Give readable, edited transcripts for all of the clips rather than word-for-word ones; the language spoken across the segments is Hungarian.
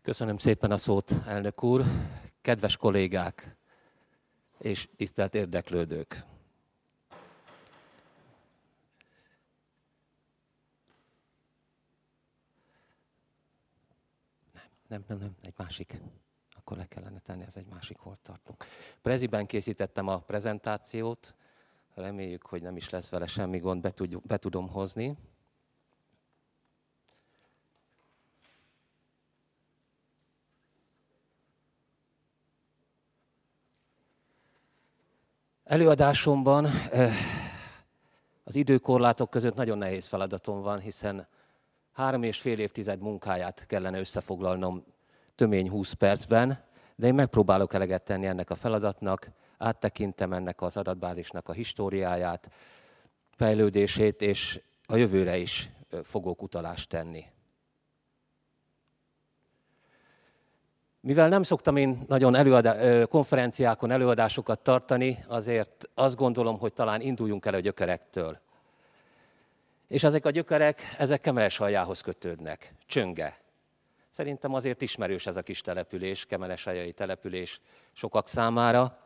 Köszönöm szépen a szót, elnök úr, kedves kollégák és tisztelt érdeklődők. Nem, egy másik. Akkor le kellene tenni, ez egy másik, hol tartunk. Preziben készítettem a prezentációt, reméljük, hogy nem is lesz vele semmi gond, be tudom hozni. Előadásomban az időkorlátok között nagyon nehéz feladatom van, hiszen 3,5 évtized munkáját kellene összefoglalnom tömény 20 percben, de én megpróbálok eleget tenni ennek a feladatnak, áttekintem ennek az adatbázisnak a históriáját, fejlődését, és a jövőre is fogok utalást tenni. Mivel nem szoktam én nagyon konferenciákon előadásokat tartani, azért azt gondolom, hogy talán induljunk el a gyökerektől. És ezek a gyökerek, ezek Kemeres-Aljához kötődnek. Csönge. Szerintem azért ismerős ez a kis település, Kemeres-Aljai település sokak számára.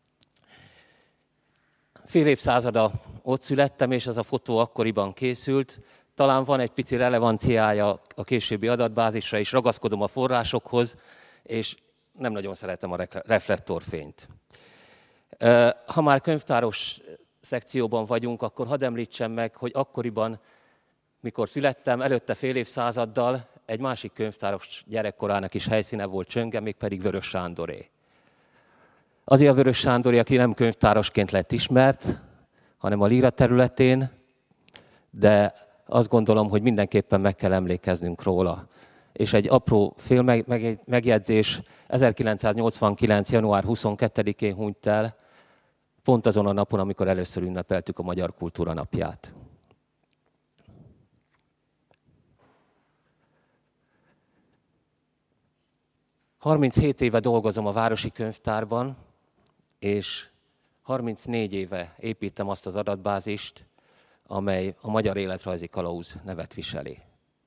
Fél évszázada ott születtem, és ez a fotó akkoriban készült. Talán van egy pici relevanciája a későbbi adatbázisra is, ragaszkodom a forrásokhoz, és nem nagyon szeretem a reflektorfényt. Ha már könyvtáros szekcióban vagyunk, akkor hadd említsem meg, hogy akkoriban, mikor születtem, előtte fél évszázaddal egy másik könyvtáros gyerekkorának is helyszíne volt Csönge, mégpedig Vörös Sándoré. Azért a Vörös Sándoré, aki nem könyvtárosként lett ismert, hanem a líra területén, de azt gondolom, hogy mindenképpen meg kell emlékeznünk róla. És egy apró megjegyzés, 1989. január 22-én hunyt el, pont azon a napon, amikor először ünnepeltük a Magyar Kultúra Napját. ...37 éve dolgozom a Városi Könyvtárban, és 34 éve építem azt az adatbázist, amely a Magyar Életrajzi Kalauz nevet viseli.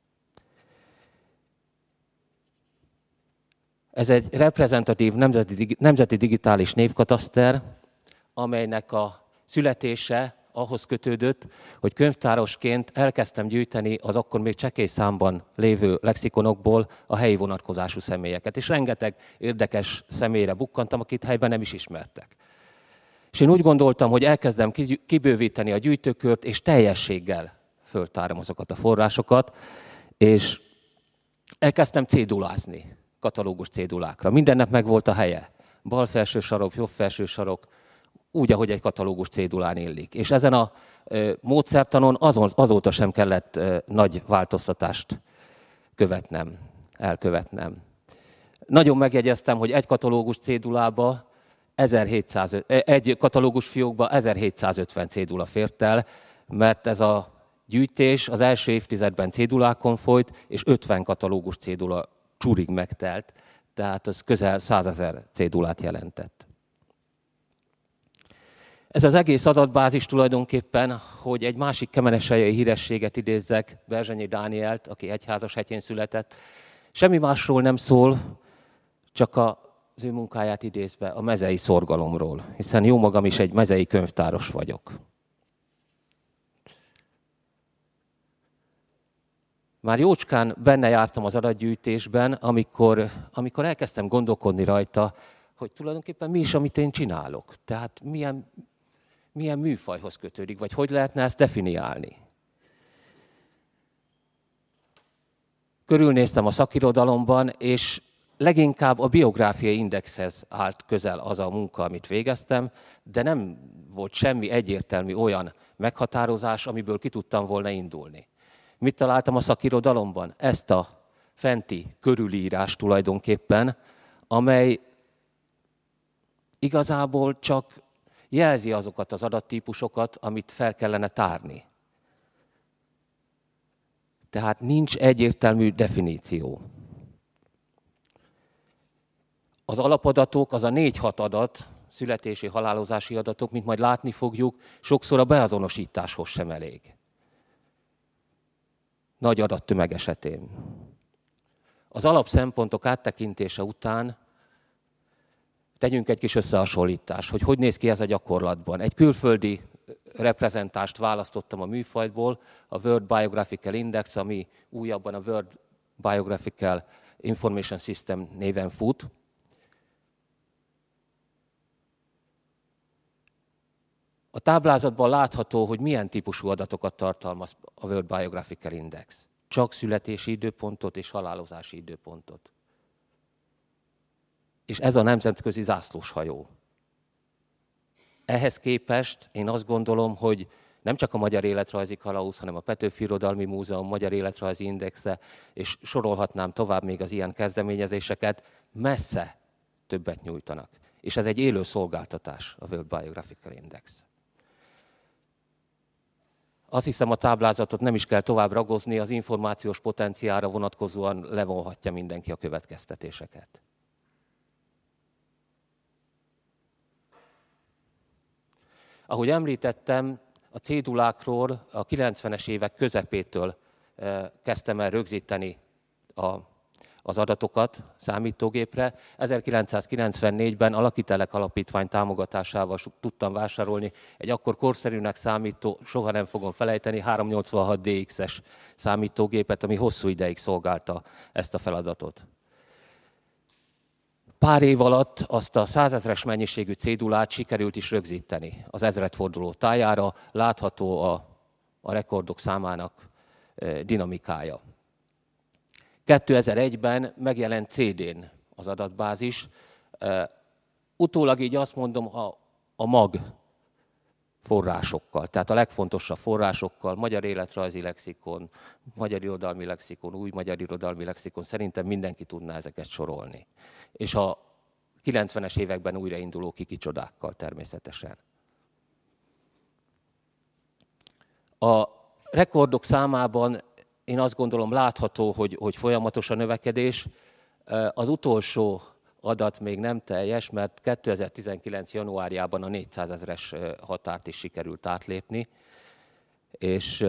Ez egy reprezentatív nemzeti digitális névkataszter, amelynek a születése ahhoz kötődött, hogy könyvtárosként elkezdtem gyűjteni az akkor még csekély számban lévő lexikonokból a helyi vonatkozású személyeket. És rengeteg érdekes személyre bukkantam, akit helyben nem is ismertek. És én úgy gondoltam, hogy elkezdem kibővíteni a gyűjtőkört, és teljességgel föltárom azokat a forrásokat, és elkezdtem cédulázni. Katalógus cédulákra. Mindennek megvolt a helye. Bal felső sarok, jobb felső sarok, úgy, ahogy egy katalógus cédulán illik. És ezen a módszertanon azóta sem kellett nagy változtatást elkövetnem. Nagyon megjegyeztem, hogy egy katalógus cédulába egy katalógus fiókba 1750 cédula fért el, mert ez a gyűjtés az első évtizedben cédulákon folyt, és 50 katalógus cédula csúrig megtelt, tehát az közel 100 000 cédulát jelentett. Ez az egész adatbázis tulajdonképpen, hogy egy másik kemeres-aljai hírességet idézzek, Berzsenyi Dánielt, aki Egyházashetjén született, semmi másról nem szól, csak az ő munkáját idézve a mezei szorgalomról, hiszen jó magam is egy mezei könyvtáros vagyok. Már jócskán benne jártam az adatgyűjtésben, amikor elkezdtem gondolkodni rajta, hogy tulajdonképpen mi is, amit én csinálok. Tehát milyen műfajhoz kötődik, vagy hogy lehetne ezt definiálni. Körülnéztem a szakirodalomban, és leginkább a biográfiai indexhez állt közel az a munka, amit végeztem, de nem volt semmi egyértelmű olyan meghatározás, amiből ki tudtam volna indulni. Mit találtam a szakirodalomban? Ezt a fenti körülírás tulajdonképpen, amely igazából csak jelzi azokat az adattípusokat, amit fel kellene tárni. Tehát nincs egyértelmű definíció. Az alapadatok, az a 4-6 adat, születési, halálozási adatok, mint majd látni fogjuk, sokszor a beazonosításhoz sem elég. Nagy adattömeg esetén. Az alapszempontok áttekintése után tegyünk egy kis összehasonlítást, hogy néz ki ez a gyakorlatban. Egy külföldi reprezentást választottam a műfajból, a World Biographical Index, ami újabban a World Biographical Information System néven fut. A táblázatban látható, hogy milyen típusú adatokat tartalmaz a World Biographical Index. Csak születési időpontot és halálozási időpontot. És ez a nemzetközi zászlóshajó. Ehhez képest én azt gondolom, hogy nem csak a Magyar Életrajzi Kalauz, hanem a Petőfi Irodalmi Múzeum, Magyar Életrajzi Indexe, és sorolhatnám tovább még az ilyen kezdeményezéseket, messze többet nyújtanak. És ez egy élő szolgáltatás, a World Biographical Index. Azt hiszem, a táblázatot nem is kell tovább ragozni, az információs potenciálra vonatkozóan levonhatja mindenki a következtetéseket. Ahogy említettem, a cédulákról a 90-es évek közepétől kezdtem el rögzíteni az adatokat számítógépre. 1994-ben a Lakitelek Alapítvány támogatásával tudtam vásárolni egy akkor korszerűnek számító, soha nem fogom felejteni, 386 DX-es számítógépet, ami hosszú ideig szolgálta ezt a feladatot. Pár év alatt azt a 100 000-es mennyiségű cédulát sikerült is rögzíteni az ezredforduló tájára, látható a rekordok számának dinamikája. 2001-ben megjelent CD-n az adatbázis. Utólag így azt mondom, a mag forrásokkal, tehát a legfontosabb forrásokkal, Magyar Életrajzi Lexikon, Magyar Irodalmi Lexikon, Új Magyar Irodalmi Lexikon, szerintem mindenki tudná ezeket sorolni. És a 90-es években újrainduló kicsodákkal természetesen. A rekordok számában én azt gondolom látható, hogy folyamatos a növekedés. Az utolsó adat még nem teljes, mert 2019. januárjában a 400 000-es határt is sikerült átlépni, és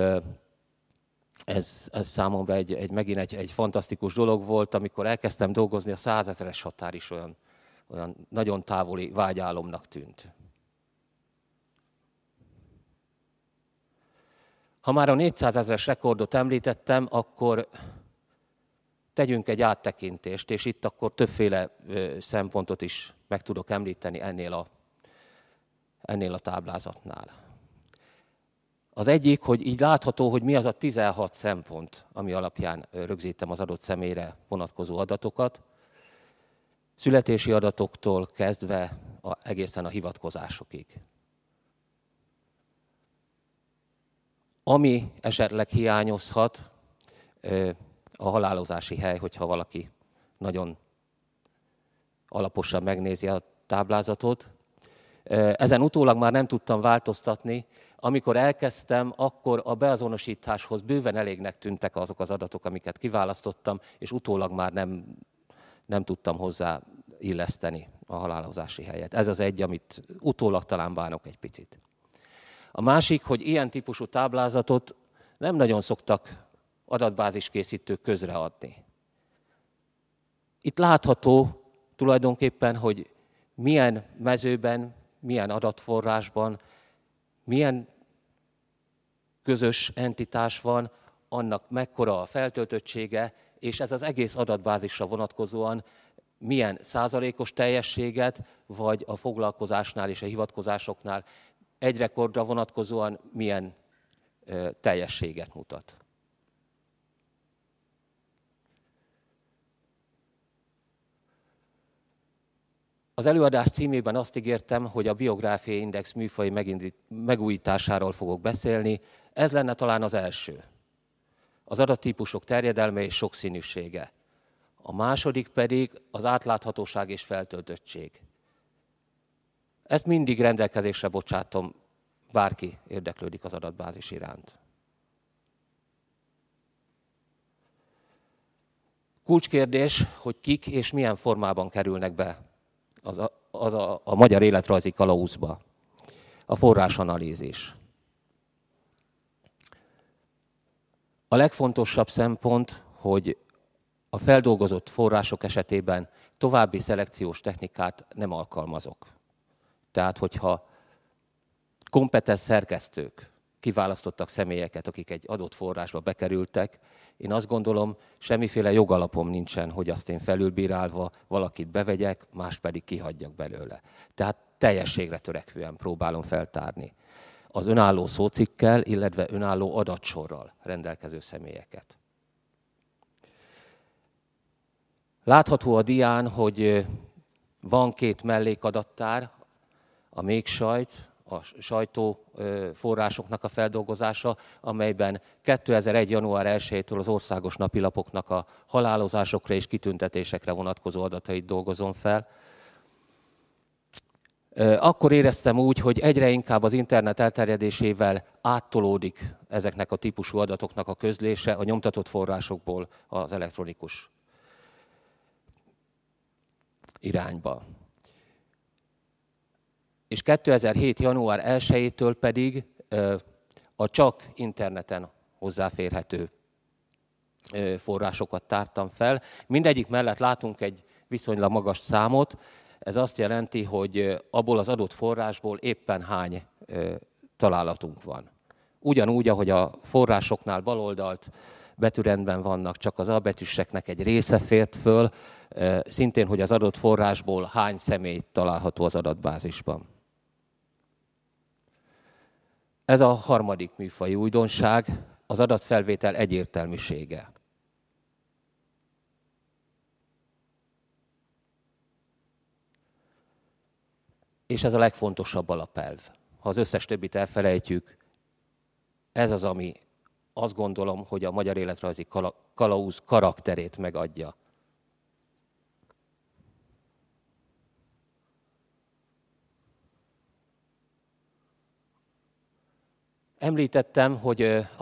ez számomra megint egy fantasztikus dolog volt, amikor elkezdtem dolgozni, a 100 000-es határ is olyan nagyon távoli vágyálomnak tűnt. Ha már a 400 000-es rekordot említettem, akkor tegyünk egy áttekintést, és itt akkor többféle szempontot is meg tudok említeni ennél a táblázatnál. Az egyik, hogy így látható, hogy mi az a 16 szempont, ami alapján rögzítem az adott személyre vonatkozó adatokat, születési adatoktól kezdve egészen a hivatkozásokig. Ami esetleg hiányozhat, a halálozási hely, hogyha valaki nagyon alaposan megnézi a táblázatot. Ezen utólag már nem tudtam változtatni. Amikor elkezdtem, akkor a beazonosításhoz bőven elégnek tűntek azok az adatok, amiket kiválasztottam, és utólag már nem tudtam hozzá illeszteni a halálozási helyet. Ez az egy, amit utólag talán bánok egy picit. A másik, hogy ilyen típusú táblázatot nem nagyon szoktak adatbáziskészítők közreadni. Itt látható tulajdonképpen, hogy milyen mezőben, milyen adatforrásban, milyen közös entitás van, annak mekkora a feltöltöttsége, és ez az egész adatbázisra vonatkozóan milyen százalékos teljességet, vagy a foglalkozásnál és a hivatkozásoknál egy rekordra vonatkozóan milyen teljességet mutat. Az előadás címében azt ígértem, hogy a Biográfiai Index műfaji megújításáról fogok beszélni. Ez lenne talán az első. Az adattípusok terjedelme és sokszínűsége. A második pedig az átláthatóság és feltöltöttség. Ezt mindig rendelkezésre bocsátom, bárki érdeklődik az adatbázis iránt. Kulcskérdés, hogy kik és milyen formában kerülnek be a Magyar Életrajzi Kalauzba. A forrásanalízis. A legfontosabb szempont, hogy a feldolgozott források esetében további szelekciós technikát nem alkalmazok. Tehát, hogyha kompetens szerkesztők kiválasztottak személyeket, akik egy adott forrásba bekerültek, én azt gondolom, semmiféle jogalapom nincsen, hogy azt én felülbírálva valakit bevegyek, más pedig kihagyjak belőle. Tehát teljességre törekvően próbálom feltárni az önálló szócikkkel, illetve önálló adatsorral rendelkező személyeket. Látható a dián, hogy van 2 mellékadattár, a mégsajt, a sajtóforrásoknak a feldolgozása, amelyben 2001. január 1-től az országos napilapoknak a halálozásokra és kitüntetésekre vonatkozó adatait dolgozom fel. Akkor éreztem úgy, hogy egyre inkább az internet elterjedésével áttolódik ezeknek a típusú adatoknak a közlése a nyomtatott forrásokból az elektronikus irányba. És 2007. január 1-től pedig a csak interneten hozzáférhető forrásokat tártam fel. Mindegyik mellett látunk egy viszonylag magas számot, ez azt jelenti, hogy abból az adott forrásból éppen hány találatunk van. Ugyanúgy, ahogy a forrásoknál baloldalt betűrendben vannak, csak az albetűseknek egy része fért föl, szintén, hogy az adott forrásból hány személy található az adatbázisban. Ez a harmadik műfaji újdonság, az adatfelvétel egyértelműsége. És ez a legfontosabb alapelv. Ha az összes többit elfelejtjük, ez az, ami azt gondolom, hogy a magyar életrajzi kalauz karakterét megadja. Említettem, hogy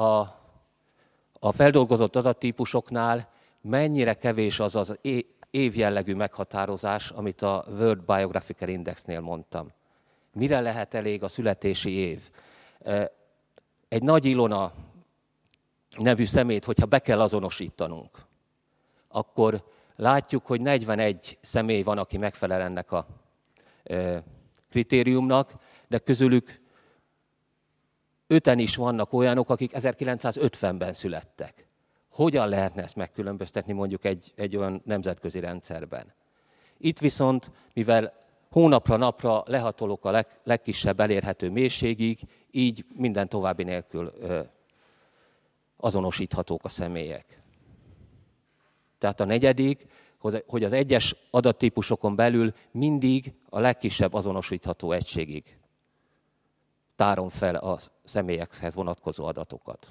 a feldolgozott adattípusoknál mennyire kevés az az évjellegű meghatározás, amit a World Biographical Indexnél mondtam. Mire lehet elég a születési év? Egy Nagy Ilona nevű személyt, hogyha be kell azonosítanunk, akkor látjuk, hogy 41 személy van, aki megfelel ennek a kritériumnak, de közülük 5-en is vannak olyanok, akik 1950-ben születtek. Hogyan lehetne ezt megkülönböztetni mondjuk egy olyan nemzetközi rendszerben? Itt viszont, mivel hónapra napra lehatolok a legkisebb elérhető mélységig, így minden további nélkül azonosíthatók a személyek. Tehát a negyedik, hogy az egyes adattípusokon belül mindig a legkisebb azonosítható egységig tárom fel a személyekhez vonatkozó adatokat.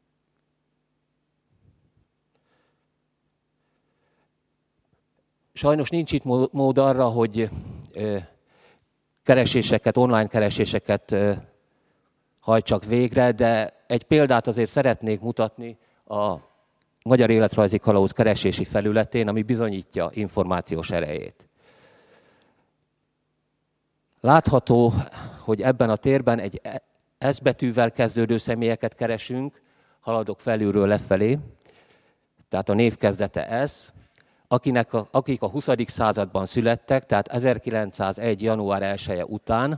Sajnos nincs itt mód arra, hogy online kereséseket hajtsak végre, de egy példát azért szeretnék mutatni a Magyar Életrajzi Kalauz keresési felületén, ami bizonyítja információs erejét. Látható, hogy ebben a térben egy S betűvel kezdődő személyeket keresünk, haladok felülről lefelé, tehát a név kezdete S, akik a 20. században születtek, tehát 1901. január 1-e után,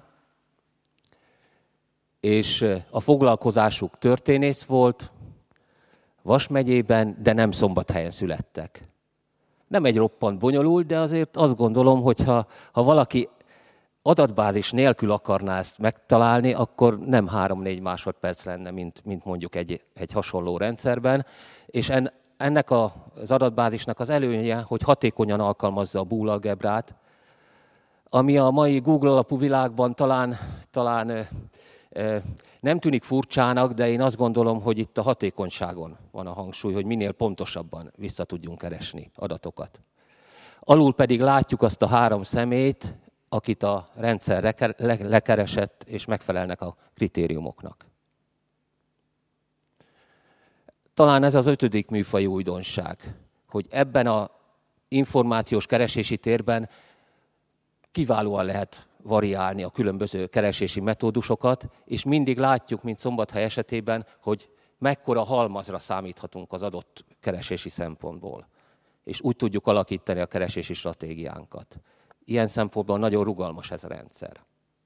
és a foglalkozásuk történész volt, Vas megyében, de nem Szombathelyen születtek. Nem egy roppant bonyolult, de azért azt gondolom, hogy ha valaki adatbázis nélkül akarná ezt megtalálni, akkor nem 3-4 másodperc lenne, mint mondjuk egy hasonló rendszerben. És ennek az adatbázisnak az előnye, hogy hatékonyan alkalmazza a Boole algebrát, ami a mai Google alapú világban talán nem tűnik furcsának, de én azt gondolom, hogy itt a hatékonyságon van a hangsúly, hogy minél pontosabban vissza tudjunk keresni adatokat. Alul pedig látjuk azt a 3 személyt, akit a rendszer lekeresett, és megfelelnek a kritériumoknak. Talán ez az 5. műfaji újdonság, hogy ebben az információs keresési térben kiválóan lehet variálni a különböző keresési metódusokat, és mindig látjuk, mint Szombathely esetében, hogy mekkora halmazra számíthatunk az adott keresési szempontból. és úgy tudjuk alakítani a keresési stratégiánkat. Ilyen szempontból nagyon rugalmas ez a rendszer.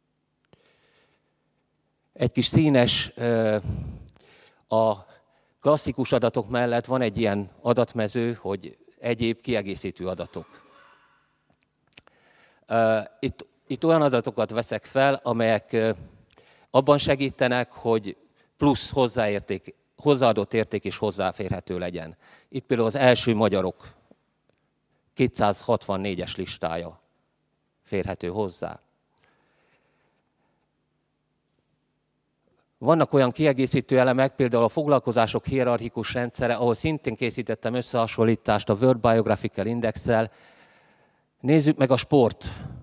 Egy kis színes, a klasszikus adatok mellett van egy ilyen adatmező, hogy egyéb kiegészítő adatok. Itt olyan adatokat veszek fel, amelyek abban segítenek, hogy plusz hozzáadott érték is hozzáférhető legyen. Itt például az első magyarok 264-es listája férhető hozzá. Vannak olyan kiegészítő elemek, például a foglalkozások hierarchikus rendszere, ahol szintén készítettem összehasonlítást a World Biographical Index-szel. Nézzük meg a sport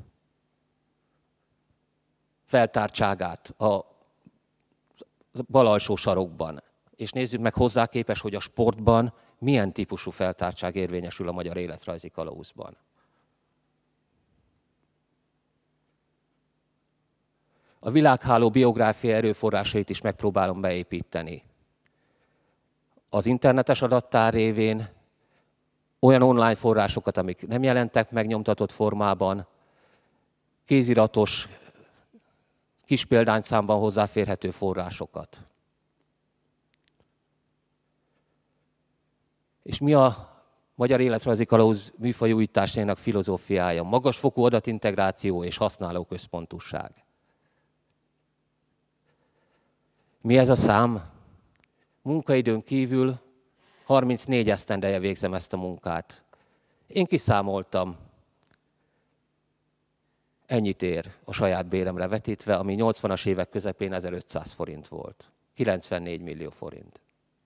feltártságát a bal alsó sarokban, és nézzük meg hozzá képest, hogy a sportban milyen típusú feltártság érvényesül a magyar életrajzi kalauzban. A világháló biográfia erőforrásait is megpróbálom beépíteni. Az internetes adattár révén olyan online forrásokat, amik nem jelentek meg nyomtatott formában, kéziratos, kis példányszámban hozzáférhető forrásokat. És mi a magyar életrajzi kalauz műfajújításának filozófiája? Magasfokú adatintegráció és használóközpontúság. Mi ez a szám? Munkaidőn kívül 34 esztendeje végzem ezt a munkát. Én kiszámoltam, ennyit ér a saját béremre vetítve, ami 80-as évek közepén 1500 forint volt. 94 millió forint.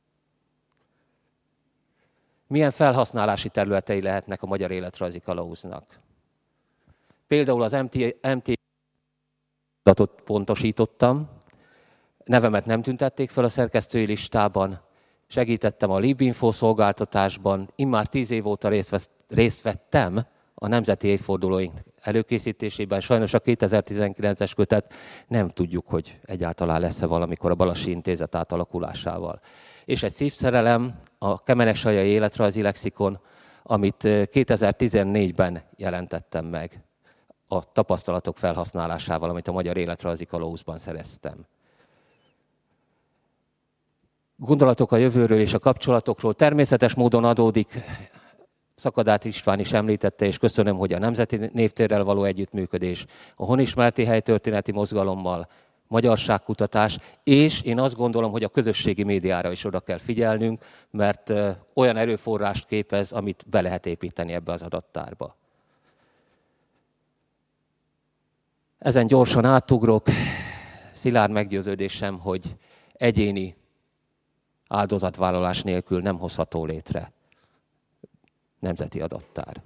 Milyen felhasználási területei lehetnek a magyar életrajzi kalauznak? Például az MT adatot pontosítottam, nevemet nem tüntették fel a szerkesztői listában, segítettem a Libinfo szolgáltatásban, immár 10 év óta részt vettem a nemzeti évfordulóink előkészítésében. Sajnos a 2019-es kötet nem tudjuk, hogy egyáltalán lesz-e valamikor a Balassi Intézet átalakulásával. És egy szívszerelem, a Kemenes-Sajai életrajzi lexikon, amit 2014-ben jelentettem meg a tapasztalatok felhasználásával, amit a magyar életrajzi kalauzban szereztem. Gondolatok a jövőről és a kapcsolatokról természetes módon adódik. Szakadát István is említette, és köszönöm, hogy a Nemzeti Névtérrel való együttműködés, a Honismerti helytörténeti mozgalommal, magyarságkutatás, és én azt gondolom, hogy a közösségi médiára is oda kell figyelnünk, mert olyan erőforrást képez, amit be lehet építeni ebbe az adattárba. Ezen gyorsan átugrok. Szilárd meggyőződésem, hogy egyéni áldozatvállalás nélkül nem hozható létre nemzeti adattár.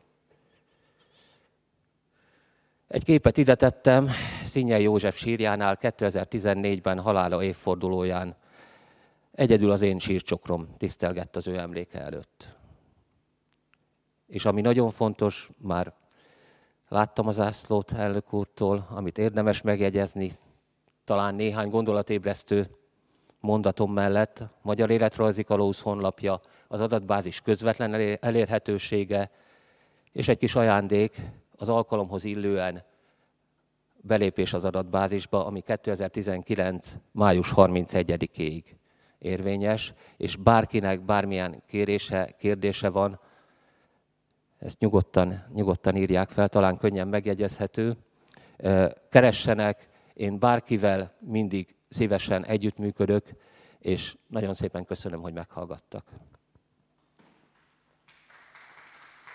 Egy képet ide tettem, Színjel József sírjánál 2014-ben halála évfordulóján egyedül az én sírcsokrom tisztelgett az ő emléke előtt. És ami nagyon fontos, már láttam az zászlót elnök úrtól, amit érdemes megjegyezni, talán néhány gondolatébresztő mondatom mellett, Magyar Életrajzi Kalauz honlapja, az adatbázis közvetlen elérhetősége, és egy kis ajándék az alkalomhoz illően belépés az adatbázisba, ami 2019. május 31-ig érvényes, és bárkinek bármilyen kérdése van, ezt nyugodtan írják fel, talán könnyen megjegyezhető. Keressenek, én bárkivel mindig szívesen együttműködök, és nagyon szépen köszönöm, hogy meghallgattak.